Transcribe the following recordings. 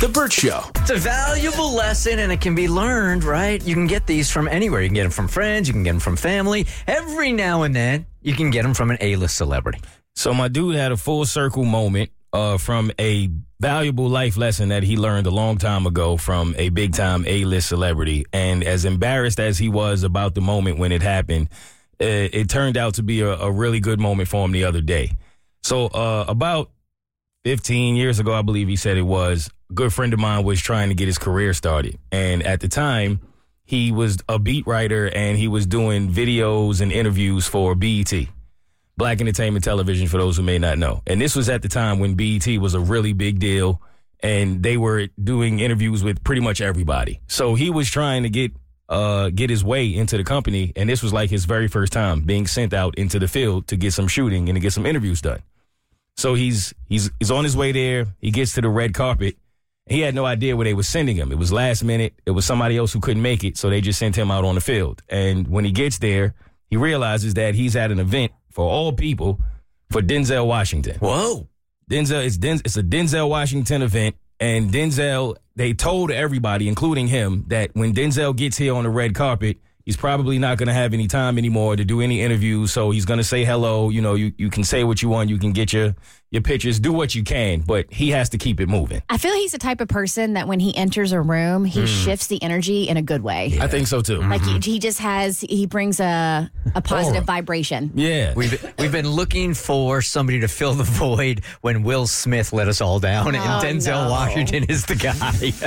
The Burt Show. It's a valuable lesson, and it can be learned, right? You can get these from anywhere. You can get them from friends. You can get them from family. Every now and then, you can get them from an A-list celebrity. So my dude had a full circle moment from a valuable life lesson that he learned a long time ago from a big-time A-list celebrity. And as embarrassed as he was about the moment when it happened, it turned out to be a really good moment for him the other day. So about 15 years ago, I believe he said it was, a good friend of mine was trying to get his career started. And at the time, he was a beat writer and he was doing videos and interviews for BET, Black Entertainment Television, for those who may not know. And this was at the time when BET was a really big deal and they were doing interviews with pretty much everybody. So he was trying to get his way into the company, and this was like his very first time being sent out into the field to get some shooting and to get some interviews done. So he's on his way there. He gets to the red carpet. He had no idea where they were sending him. It was last minute. It was somebody else who couldn't make it, so they just sent him out on the field. And when he gets there, he realizes that he's at an event for all people for Denzel Washington. Whoa. It's a Denzel Washington event, and Denzel, they told everybody, including him, that when Denzel gets here on the red carpet, he's probably not going to have any time anymore to do any interviews, so he's going to say hello. You know, you can say what you want. You can get your pictures, do what you can, but he has to keep it moving. I feel he's the type of person that when he enters a room, he shifts the energy in a good way. Yeah. I think so, too. Like he brings a positive vibration. Yeah. We've been looking for somebody to fill the void when Will Smith let us all down, and Denzel Washington is the guy.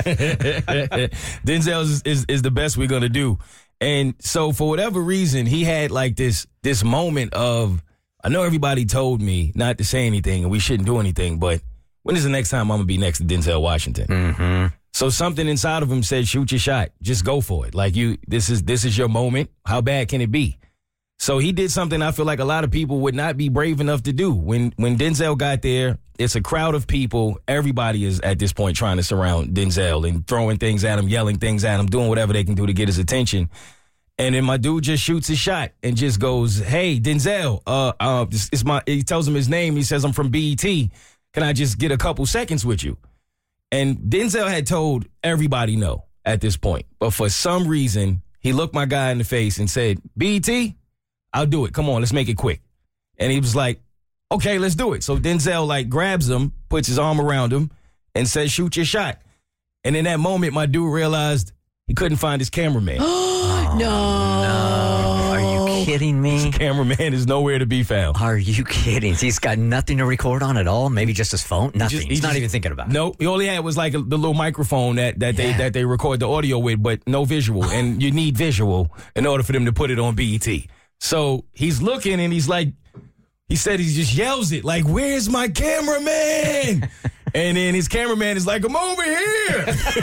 Denzel is the best we're going to do. And so for whatever reason, he had like this moment of, I know everybody told me not to say anything and we shouldn't do anything, but when is the next time I'm going to be next to Denzel Washington? Mm-hmm. So something inside of him said, shoot your shot. Just go for it. Like this is your moment. How bad can it be? So he did something I feel like a lot of people would not be brave enough to do. When Denzel got there, it's a crowd of people. Everybody is at this point trying to surround Denzel and throwing things at him, yelling things at him, doing whatever they can do to get his attention. And then my dude just shoots his shot and just goes, hey, Denzel, he tells him his name. He says, I'm from BET. Can I just get a couple seconds with you? And Denzel had told everybody no at this point. But for some reason, he looked my guy in the face and said, BET, I'll do it. Come on, let's make it quick. And he was like, okay, let's do it. So Denzel like grabs him, puts his arm around him and says, shoot your shot. And in that moment, my dude realized he couldn't find his cameraman. No. Are you kidding me? His cameraman is nowhere to be found. Are you kidding? He's got nothing to record on at all? Maybe just his phone? Nothing. He's not even thinking about it. Nope. He only had was like the little microphone that they record the audio with, but no visual. And you need visual in order for them to put it on BET. So he's looking and he's like, he said he just yells it, like, where's my cameraman? And then his cameraman is like, I'm over here.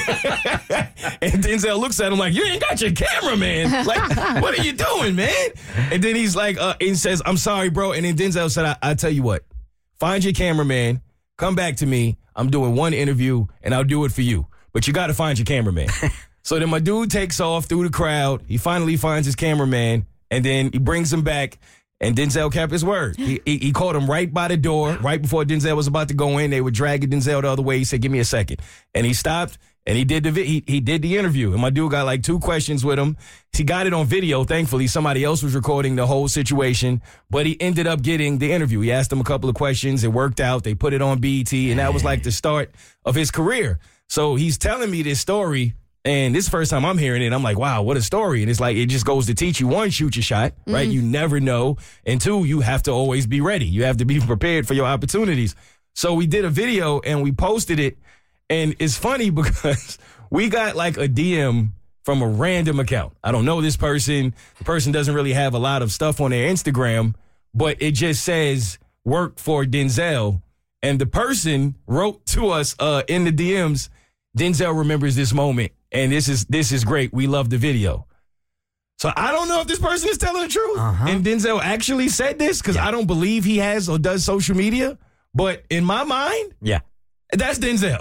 And Denzel looks at him like, you ain't got your cameraman. Like, what are you doing, man? And then he's like, and says, I'm sorry, bro. And then Denzel said, I tell you what, find your cameraman, come back to me. I'm doing one interview and I'll do it for you. But you got to find your cameraman. So then my dude takes off through the crowd. He finally finds his cameraman and then he brings him back. And Denzel kept his word. He caught him right by the door, right before Denzel was about to go in. They were dragging Denzel the other way. He said, give me a second. And he stopped, and he did the interview. And my dude got like 2 questions with him. He got it on video, thankfully. Somebody else was recording the whole situation, but he ended up getting the interview. He asked him a couple of questions. It worked out. They put it on BET, and that was like the start of his career. So he's telling me this story. And this is the first time I'm hearing it. I'm like, wow, what a story. And it's like, it just goes to teach you, 1, shoot your shot, right? You never know. And 2, you have to always be ready. You have to be prepared for your opportunities. So we did a video and we posted it. And it's funny because we got like a DM from a random account. I don't know this person. The person doesn't really have a lot of stuff on their Instagram, but it just says work for Denzel. And the person wrote to us in the DMs, Denzel remembers this moment. And this is great. We love the video. So I don't know if this person is telling the truth. And Denzel actually said this because I don't believe he has or does social media. But in my mind, that's Denzel.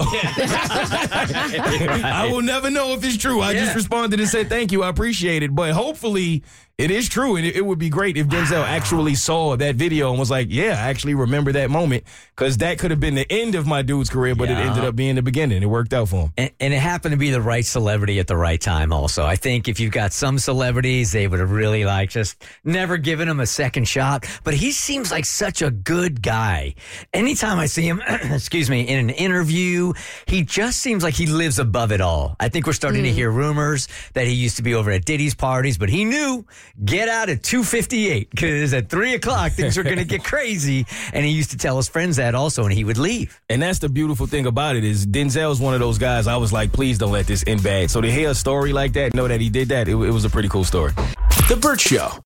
I will never know if it's true. I just responded and said, thank you. I appreciate it. But hopefully It is true, and it would be great if Denzel actually saw that video and was like, yeah, I actually remember that moment, because that could have been the end of my dude's career, but it ended up being the beginning. It worked out for him. And it happened to be the right celebrity at the right time also. I think if you've got some celebrities, they would have really just never given him a second shot. But he seems like such a good guy. Anytime I see him, excuse me, in an interview, he just seems like he lives above it all. I think we're starting to hear rumors that he used to be over at Diddy's parties, but he knew get out at 2:58 because at 3 o'clock things are going to get crazy. And he used to tell his friends that also, and he would leave. And that's the beautiful thing about it is Denzel's one of those guys I was like, please don't let this end bad. So to hear a story like that, know that he did that, it was a pretty cool story. The Burt Show.